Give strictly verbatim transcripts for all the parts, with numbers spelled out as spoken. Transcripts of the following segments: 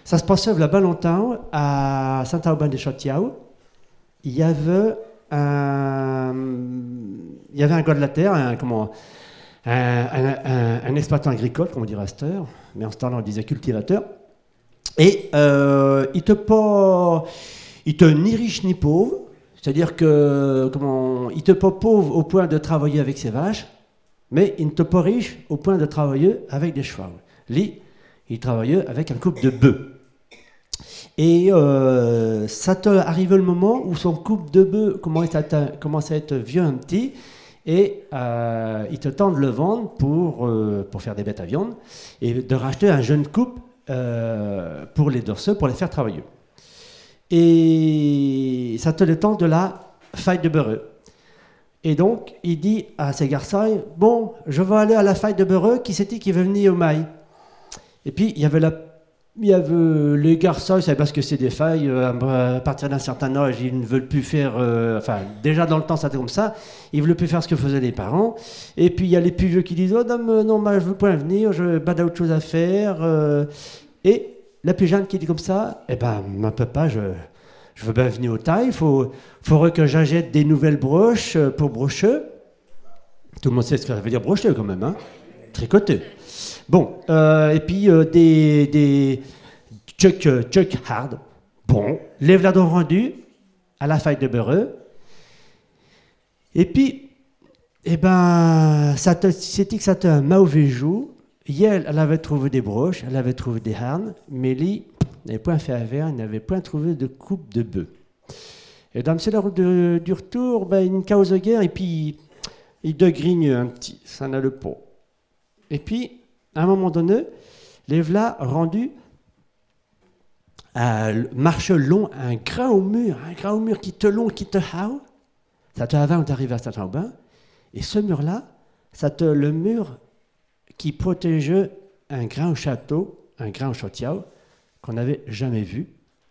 Ça se passait là-bas longtemps, à Saint-Aubin-des-Châteaux. Il y avait un, il y avait un gars de la terre, un, comment, un, un, un, un exploitant agricole, comme on dirait à cette heure, mais en ce temps-là on disait cultivateur. Et euh, il n'était pas, il était ni riche ni pauvre, c'est-à-dire que comment, il n'était pas pauvre au point de travailler avec ses vaches, mais il n'était pas riche au point de travailler avec des chevaux. Lui, il travaillait avec un couple de bœufs. Et euh, ça t'est arrivé le moment où son couple de bœufs commence à être vieux un petit, et euh, il te tente de le vendre pour, euh, pour faire des bêtes à viande, et de racheter un jeune couple euh, pour les dorseux, pour les faire travailler. Et ça te le temps de la faille de beurre. Et donc, il dit à ses garçons, bon, je vais aller à la faille de beurre, qui c'est qui veut venir au mail? Et puis, il y avait la Il y avait les garçons, ils savaient pas ce que c'est des failles. Euh, à partir d'un certain âge, ils ne veulent plus faire. Euh, enfin, déjà dans le temps, c'était comme ça. Ils ne veulent plus faire ce que faisaient les parents. Et puis il y a les plus vieux qui disent oh non, non, bah, je veux pas venir, je bah, d'autres choses à faire. Euh, et la plus jeune qui dit comme ça, eh ben, mon papa, je, je veux bien venir au taille. Il faut, faudrait que j'achète des nouvelles broches pour brocher. Tout le monde sait ce que ça veut dire brocher quand même, hein, tricoter. Bon, euh, et puis euh, des, des chuck, euh, chuck hard. Bon, les voilà donc rendus à la faille de beurre. Et puis, eh ben, ça te, c'était que ça t'a un mauvais jour. Hier, elle avait trouvé des broches, elle avait trouvé des harnes, mais lui, il n'avait point fait affaire, il n'avait point trouvé de coupe de bœuf. Et dans la route de, du retour, ben, une cause de guerre, et puis il degrigne un petit, ça n'a le pot. Et puis, à un moment donné, les voilà rendus à marche long, un grand mur, un grand mur qui te long, qui te haut. Ça te avant d'arriver à Saint-Aubin. Et ce mur-là, ça te le mur qui protégeait un grand château, un grand château qu'on n'avait jamais vu.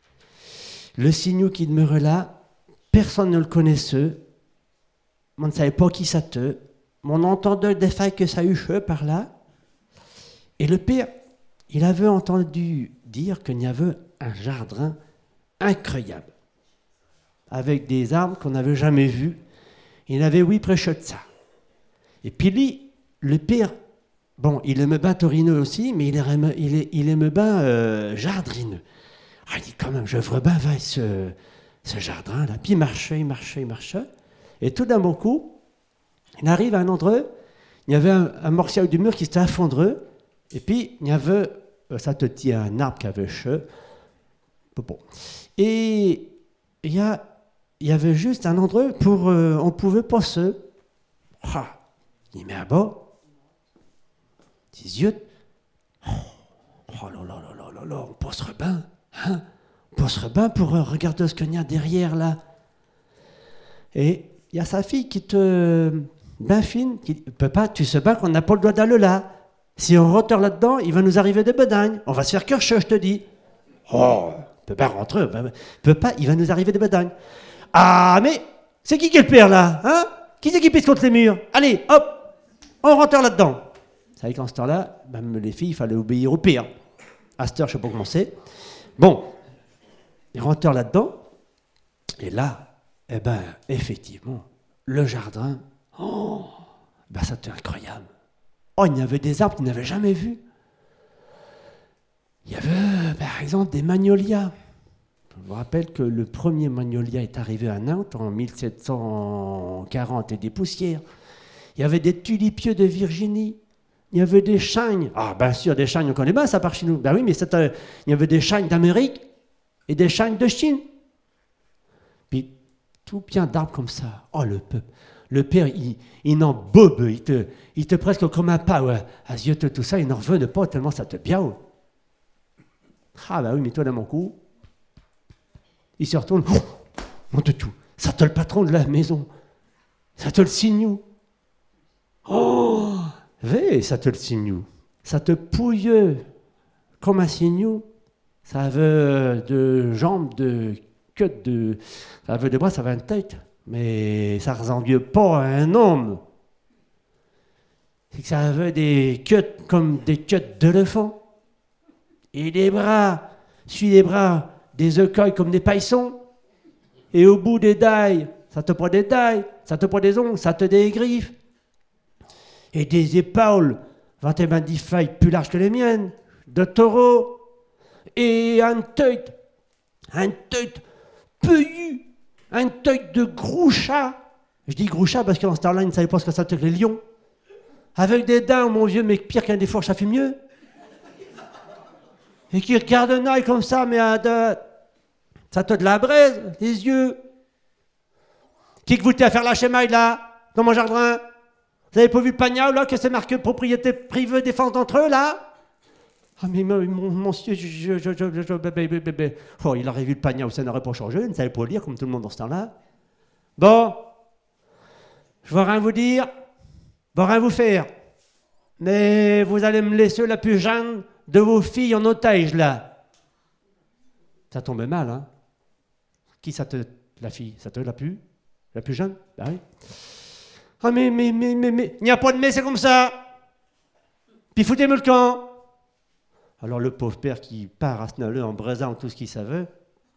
Le signaux qui demeurait là, personne ne le connaissait. On ne savait pas qui ça te. On entendait des failles que ça huchait par là. Et le père, il avait entendu dire qu'il y avait un jardin incroyable, avec des arbres qu'on n'avait jamais vus. Il avait oui prêché de ça. Et puis lui, le père, bon, il aimait bien Torino aussi, mais il aimait, il, il aimait bien euh, Jardrineux. Ah, il dit quand même, je veux bien voir ce, ce jardin-là. Puis il marchait, il marchait, il marchait. Et tout d'un bon coup, il arrive à un endroit, il y avait un, un morceau du mur qui s'était effondré. Et puis, il y avait, ça te tient un arbre qui avait che. Bon. Et il y, a, il y avait juste un endroit pour, euh, on pouvait passer. Ah, il met à bas. Ses yeux. Oh, oh là là là là là là, on passerait bien. Hein? On passerait bien pour euh, regarder ce qu'il y a derrière là. Et il y a sa fille qui te. Ben fine, qui dit papa, tu sais bien qu'on n'a pas le droit d'aller là. Si on rentre là-dedans, il va nous arriver des bedagnes. On va se faire cœur-che, je te dis. Oh, on peut pas rentrer. On peut pas, il va nous arriver des bedagnes. Ah, mais c'est qui qui est le père, là, hein? Qui c'est qui pisse contre les murs? Allez, hop, on rentre là-dedans. Vous savez qu'en ce temps-là, même les filles, il fallait obéir au père. À cette heure, je ne sais pas comment c'est. Bon, ils rentrent là-dedans. Et là, eh ben, effectivement, le jardin, oh, ben, c'était incroyable. Oh, il y avait des arbres qu'ils n'avaient jamais vus. Il y avait, par exemple, des magnolias. Je vous rappelle que le premier magnolia est arrivé à Nantes en mille sept cent quarante et des poussières. Il y avait des tulipieux de Virginie. Il y avait des chagnes. Ah, bien sûr, des chagnes, on connaît bien ça par chez nous. Ben oui, mais c'était, il y avait des chagnes d'Amérique et des chagnes de Chine. Puis, tout plein d'arbres comme ça. Oh, le peuple. Le père, il, il en bobe, il te, il te presque comme un pas, ouais. À yeux tout ça, il n'en revenait pas tellement ça te biaou. Ah, bah oui, mais toi, dans mon coup, il se retourne, oh, mon de tout, ça te le patron de la maison, ça te le signe. Oh,vé, ça te le signe. Ça te pouille comme un signe. Ça avait de jambes, de queue, de, ça avait des bras, ça avait une tête. Mais ça ne ressemblait pas à un homme. C'est que ça avait des queues comme des queues d'éléphant. Et des bras suis les bras des écueils comme des paillons, et au bout des dailles, ça te prend des dailles, ça te prend des ongles, ça te dégriffes, et des épaules, vingt-dix feuilles plus larges que les miennes, de taureau, et un teuil, un teuil peuillu, un teuil de gros chat. Je dis gros chat parce qu'en ce temps-là, ils ne savaient pas ce que c'était que les lions. Avec des dents, mon vieux, mais pire qu'un des fourches, ça fait mieux. Et qui regarde un œil comme ça, mais à de... ça te de la braise, les yeux. Qui que vous t'es à faire la chemaille, là, dans mon jardin? Vous avez pas vu le pagnat, là, que c'est marqué propriété privée, défense d'entre eux, là? Ah, mais mon, mon, monsieur, je, je, je, je, je, bébé, bébé, bébé. Oh, il aurait vu le pagnat, ça n'aurait pas changé, il ne savait pas lire, comme tout le monde dans ce temps-là. Bon, je vais rien vous dire, je vais rien vous faire. Mais vous allez me laisser la plus jeune de vos filles en otage, là. Ça tombait mal, hein? Qui ça te... La fille, ça te la plus? La plus jeune? Bah oui. Ah mais, mais, mais, mais, mais, il n'y a pas de mais, c'est comme ça. Puis foutez-moi le camp. Alors le pauvre père qui part à Snaleux en braisant tout ce qu'il savait,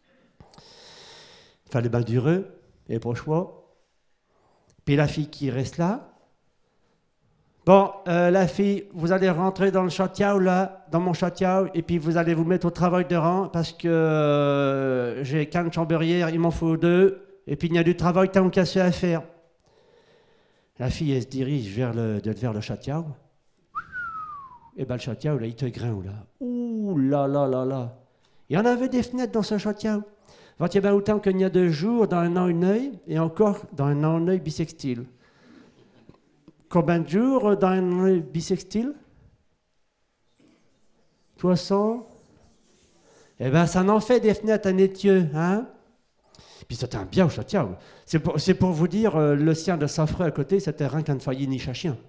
il fallait bien durer, et pas le choix. Puis la fille qui reste là, bon, euh, la fille, vous allez rentrer dans le château, là, dans mon château, et puis vous allez vous mettre au travail de rang, parce que euh, j'ai qu'une chamberière, il m'en faut deux, et puis il y a du travail tant cassé à faire. La fille, elle se dirige vers le, vers le château, et bien le château, là, il te grince, là. Ouh là là là là. Il y en avait des fenêtres dans ce château. Il y a bien autant qu'il y a deux jours dans un an un œil, et encore dans un an un œil bisextile. Combien de jours dans un œil bisextile? soixante. Eh bien, ça en fait des fenêtres à Nétieux, hein? Puis c'était un bien au château. C'est pour, c'est pour vous dire, euh, le sien de Saffreux à côté, c'était rien qu'un foyer niche à chien.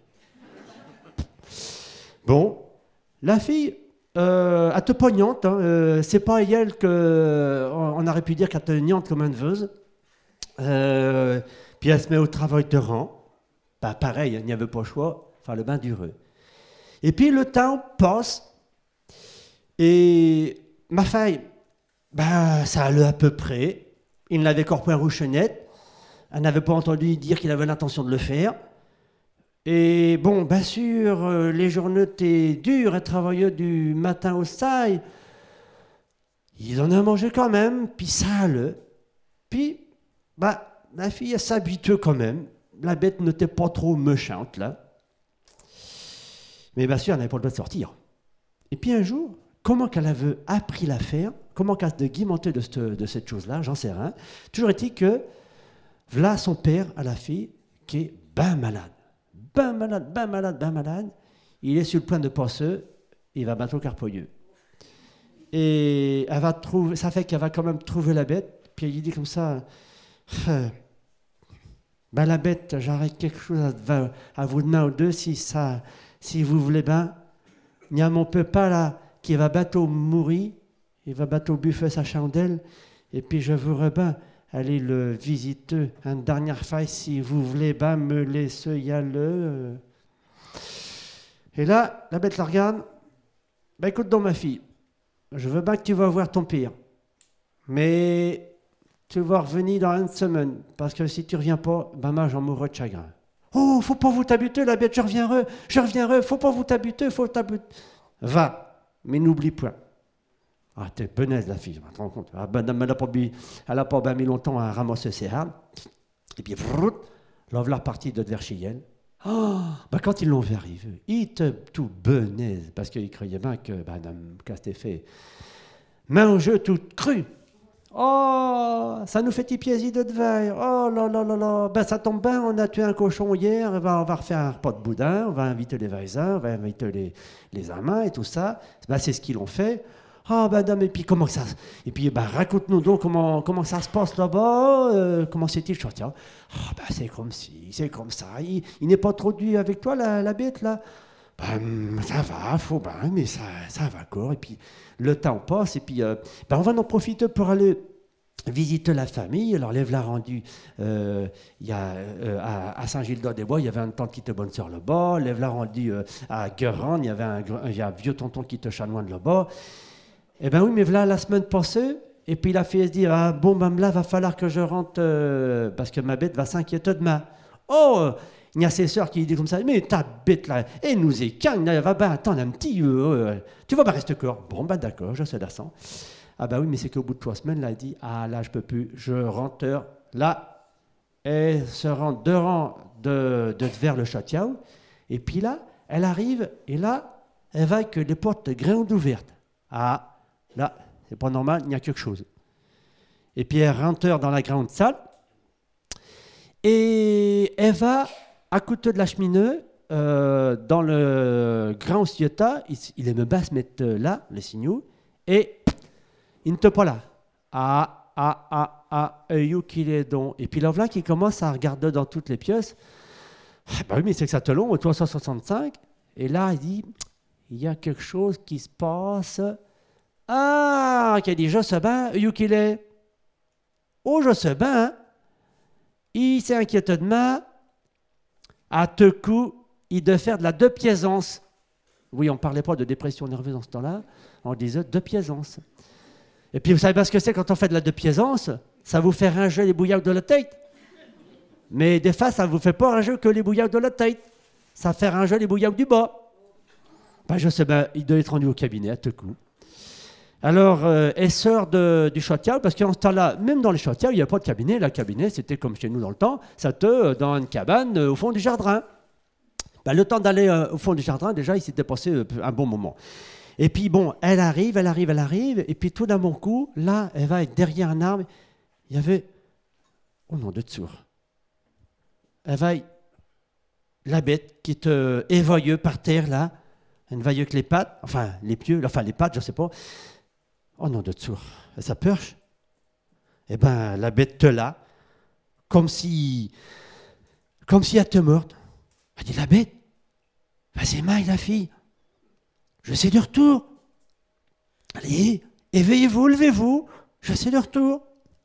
Bon, la fille, euh, elle te pognante, hein, euh, c'est pas elle que on aurait pu dire qu'elle te niante comme une veuse. Euh, puis elle se met au travail de rang. Bah, pareil, il n'y avait pas le choix, enfin le bain dureux. Et puis le temps passe, et ma fille, bah, ça allait à peu près. Il n'avait qu'un point rouchonnette. Elle n'avait pas entendu dire qu'il avait l'intention de le faire. Et bon, bien sûr, euh, les journées étaient dures et travailleux du matin au sail. Ils en ont mangé quand même, puis ça allait. Puis, bah, la fille, elle s'habitue quand même. La bête n'était pas trop méchante, là. Mais bien sûr, elle n'avait pas le droit de sortir. Et puis un jour, comment qu'elle avait appris l'affaire, comment qu'elle se guimentait de cette, de cette chose-là, j'en sais rien. Toujours est-il que, voilà son père à la fille, qui est ben malade. Ben malade, ben malade, ben malade. Il est sur le point de passer, il va bientôt carpoyeux. Et elle va trouver, ça fait qu'elle va quand même trouver la bête, puis il dit comme ça, ben la bête, j'arrête quelque chose à, à vous demander aux deux, si, ça, si vous voulez bien. Il y a mon papa là, qui va bientôt mourir, il va bientôt buffer sa chandelle, et puis je voudrais bien aller le visiter une dernière fois, si vous voulez bien me laisser y aller. Et là, la bête la regarde, ben écoute donc ma fille, je veux bien que tu vas voir ton pire, mais tu vas revenir dans une semaine, parce que si tu reviens pas, ben moi j'en mourrai de chagrin. Oh, faut pas vous t'habiter, la bête, je reviendrai, je reviendrai, faut pas vous t'habiter, faut t'habiter. Va, mais n'oublie point. Ah, t'es benaise la fille, je me rends compte. Ah, ben, elle n'a pas, elle a pas bien mis longtemps à ramasser ses armes. Et puis, vrout, l'envers la partie de vers chez elle. Oh, ben, quand ils l'ont vu arriver, il était tout benaise, parce qu'il croyait bien que, ben, qu'est-ce que fait? Main au jeu toute crue. Oh, ça nous fait tipiési de veille. Oh là là là là. Ben, ça tombe bien, on a tué un cochon hier, on va, on va refaire un repas de boudin, on va inviter les voisins, on va inviter les, les amants et tout ça. Ben, c'est ce qu'ils ont fait. Ah ben non, et puis comment ça... Et puis ben, raconte-nous donc comment, comment ça se passe là-bas, euh, comment c'est-il? Je dis, ah ben c'est comme ci, c'est comme ça, il, il n'est pas trop dur avec toi la, la bête là? Ben ça va, faut ben, mais ça, ça va encore. Et puis le temps passe, et puis euh, ben, on va en profiter pour aller visiter la famille. Alors lève la rendu, euh, il y a euh, à, à Saint-Gildas-des-Bois, il y avait une tante qui était bonne sœur là-bas. Lève la rendu euh, à Guérande, il y avait un, il y a un vieux tonton qui était chanoine là-bas. Eh ben oui, mais voilà la semaine passée, et puis la fille elle se dit, ah bon, ben là, va falloir que je rentre, euh, parce que ma bête va s'inquiéter demain. Oh, il y a ses sœurs qui disent comme ça, mais ta bête là, elle nous écagne, elle va ben attendre un petit, euh, euh, tu vas ben rester corps. Bon, ben d'accord, je sais d'assant. Ah ben oui, mais c'est qu'au bout de trois semaines, là, elle dit, ah là, je peux plus, je rentre, là, elle se rend devant de, de vers le château, et puis là, elle arrive, et là, elle voit que les portes grandent ouvertes. Ah, là, c'est pas normal, il y a quelque chose. Et puis elle rentre dans la grande salle, et elle va à côté de la cheminée, euh, dans le grand ciota, il, il aime bien se mettre là, les signaux, et il ne te pas là. Ah, ah, ah, ah, où qu'il est donc. Et puis là, voilà qui commence à regarder dans toutes les pièces. Ah, bah oui, mais c'est que ça te long, au trois cent soixante-cinq. Et là, il dit, il y a quelque chose qui se passe. Ah, qui a dit, je sais bien, où qu'il est. Oh, je sais bien. Il s'est inquiété de moi. À tout coup, il devait faire de la deux-piaisance. Oui, on ne parlait pas de dépression nerveuse en ce temps-là. On disait deux-piaisance. Et puis, vous savez pas ce que c'est quand on fait de la deux-piaisance? Ça vous fait ranger les bouillards de la tête. Mais des fois, ça ne vous fait pas ranger que les bouillards de la tête. Ça fait ranger les bouillards du bas. Ben, je sais, ben, il doit être rendu au cabinet à tout coup. Alors, euh, elle sort de, du château, parce qu'en ce temps-là, même dans les châteaux, il n'y a pas de cabinet. Le cabinet, c'était comme chez nous dans le temps, ça te dans une cabane euh, au fond du jardin. Ben, le temps d'aller euh, au fond du jardin, déjà, il s'était passé euh, un bon moment. Et puis, bon, elle arrive, elle arrive, elle arrive, et puis tout d'un bon coup, là, elle va être derrière un arbre. Il y avait, oh non, de dessous. Elle va, la bête qui te évoyeux par terre, là, elle ne voyait que les pattes, enfin, les pieds, enfin, les pattes, je ne sais pas. Oh non, de dessous, elle s'aperche. Eh bien, la bête te l'a, comme si, comme si elle te morte. Elle dit, la bête, vas-y, maille, la fille. Je suis de retour. Allez, éveillez-vous, levez-vous. Je suis de retour.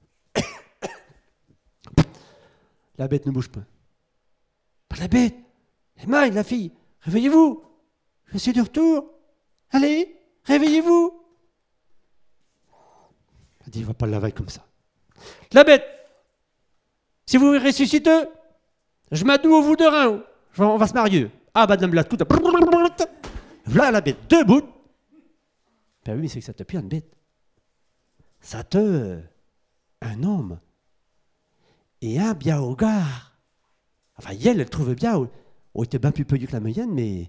La bête ne bouge pas. Pas la bête. Maille, la fille, réveillez-vous. Je suis de retour. Allez, réveillez-vous. Elle dit, il ne va pas la veille comme ça. La bête, si vous ressuscitez, je m'adoue au vous de rein. On va se marier. Ah, madame la toute. Voilà la bête, debout. Ben oui, mais c'est que ça te pire une bête. Ça te. Un homme. Et un bien au gars. Enfin, elle, elle trouve bien. On était bien plus peu que la moyenne, mais.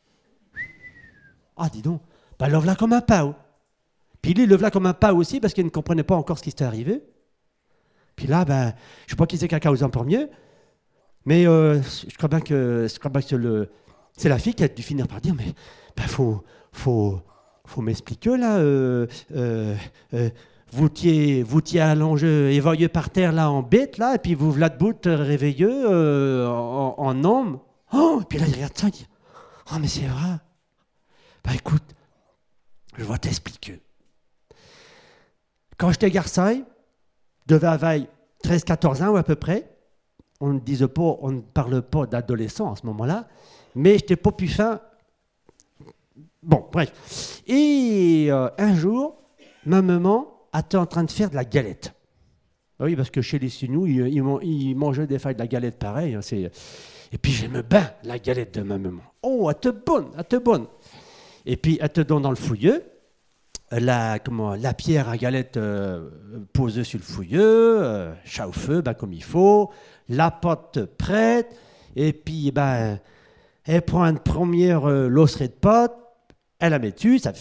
Ah, dis donc. Ben, le voilà comme un pao. Puis lui, le voilà comme un pao aussi, parce qu'il ne comprenait pas encore ce qui s'était arrivé. Puis là, ben, je ne sais pas qui c'est qui a causé en premier, mais euh, je crois bien que, je crois bien que le, c'est la fille qui a dû finir par dire, mais ben, faut, faut, faut m'expliquer là. Euh, euh, euh, vous tiez, vous tiez allongé, évoyé par terre là en bête là, et puis vous voilà debout réveilleux euh, en, en homme. Oh, et puis là il regarde ça, il dit, oh mais c'est vrai. Ben écoute, je vais t'expliquer. Quand j'étais garçon, devait avoir treize quatorze ans ou à peu près. On ne disait pas, on ne parle pas d'adolescent à ce moment-là, mais je n'étais pas plus fin. Bon, bref. Et euh, un jour, ma maman était en train de faire de la galette. Oui, parce que chez les Sinou, ils, ils, ils mangeaient des feuilles de la galette pareil. Hein, c'est... Et puis j'aime bien la galette de ma maman. Oh, elle était bonne, elle était bonne. Et puis elle te donne dans le fouilleux. La, comment, la pierre à galette euh, posée sur le fouilleux, euh, chauffe ben, comme il faut, la pâte prête, et puis ben, elle prend une première euh, l'osserie de pâte, elle la met dessus, ça,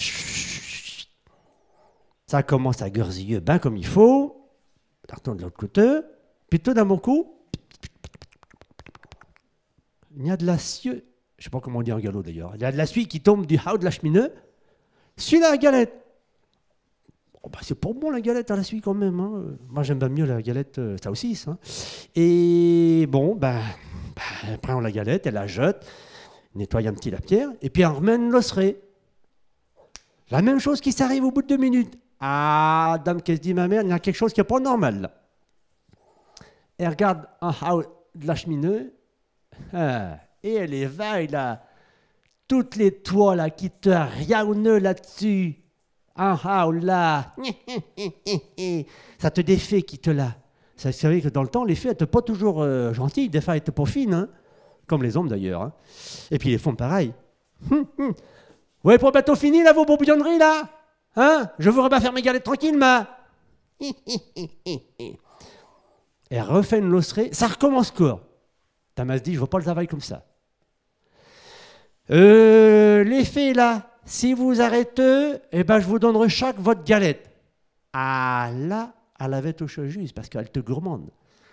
ça commence à guerziller ben comme il faut, elle retourne de l'autre côté, puis tout d'un bon coup, il y a de la suie, je ne sais pas comment on dit en galop d'ailleurs, il y a de la suie qui tombe du haut de la cheminée sur la galette. Oh bah c'est pas bon la galette à la suie quand même. Hein. Moi j'aime bien mieux la galette euh, ça aussi. Hein. Et bon, ben, bah, bah, elle prend la galette, elle la jette, nettoie un petit la pierre, et puis elle remet l'osserie. La même chose qui s'arrive au bout de deux minutes. Ah, dame, qu'est-ce que dit ma mère? Il y a quelque chose qui n'est pas normal là. Elle regarde en haut de la cheminée, ah, et elle éveille là, toutes les toiles là, qui te riaonnent là-dessus. Ah, ah, oh là. Ça te défait qui te l'a. C'est vrai que dans le temps, les fées n'étaient pas toujours euh, gentilles, des fois elles n'étaient pas fines, hein, comme les hommes d'ailleurs. Hein. Et puis les femmes pareil. Hum, hum. Ouais, pour bientôt fini là, vos bouillonneries là, hein. Je voudrais bien faire mes galettes tranquilles, ma. Elle refait une losserie, ça recommence quoi. Tamas dit, je ne veux pas le travail comme ça. Euh, les fées là, si vous arrêtez, eh ben, je vous donnerai chaque votre galette. Ah là, elle avait touché juste parce qu'elle te gourmande.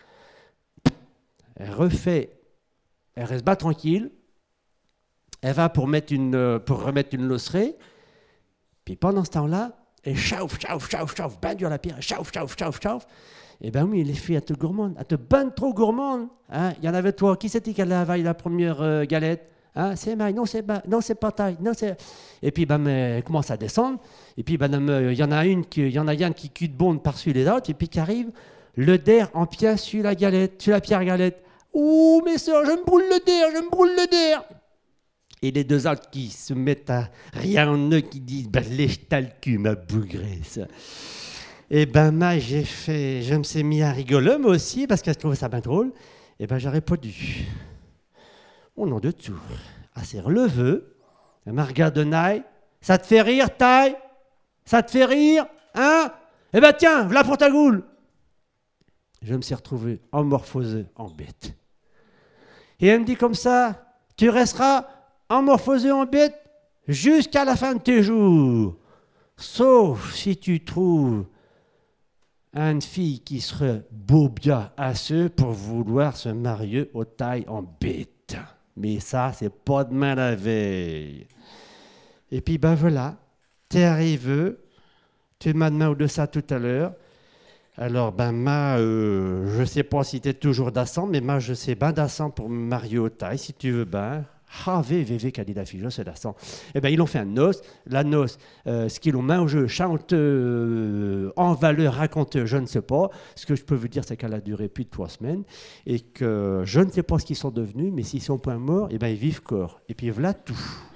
Elle refait, elle reste pas tranquille. Elle va pour, mettre une, pour remettre une losserie. Puis pendant ce temps-là, elle chauffe, chauffe, chauffe, chauffe, ben dur la pierre, chauffe, chauffe, chauffe, chauffe. Eh bien oui, les filles, elles te gourmandent, elles te ben trop gourmandes. Hein? Il y en avait toi, qui c'était qui allait avaler la première euh, galette? Hein? C'est Maï, non, c'est ba... non, c'est pas taille, non, c'est... Et puis, ben, elle commence à descendre. Et puis, ben, il y en a une, qui, il y en a une qui cul de bonde par-dessus les autres. Et puis, qui arrive, le der en pièce sur la galette, sur la pierre galette. Ouh, mes soeurs, je me brûle le der, je me brûle le der. Et les deux autres qui se mettent à rien en eux, qui disent, ben, lèche-toi le cul, ma bougresse. Et ben, moi, j'ai fait, je me suis mis à rigoler, moi aussi, parce qu'elle trouvait ça bien drôle. Et ben, j'aurais pas dû. Au nom de tout. Elle s'est relevée, elle m'a regardé naï. Ça te fait rire, taille? Ça te fait rire? Hein? Eh ben, tiens, voilà pour ta goule. Je me suis retrouvé emmorphosé en bête. Et elle me dit comme ça, tu resteras emmorphosé en bête jusqu'à la fin de tes jours. Sauf si tu trouves une fille qui serait beau bien assez pour vouloir se marier aux tailles en bête. Mais ça, c'est pas demain la veille. Et puis, ben voilà, t'es arrivé, tu m'as demandé de ça tout à l'heure. Alors, ben, moi, euh, je sais pas si t'es toujours d'assant, mais moi, je sais ben d'assant pour me marier aux tailles, si tu veux ben. Ah, vé, vé, vé, qu'a dit la fille, je sais d'assant. Eh bien, ils ont fait un noce. La noce, euh, ce qu'ils ont main au jeu, chante, euh, en valeur, raconte, je ne sais pas. Ce que je peux vous dire, c'est qu'elle a duré plus de trois semaines et que je ne sais pas ce qu'ils sont devenus, mais s'ils sont pas morts, eh bien, ils vivent corps. Et puis, voilà tout.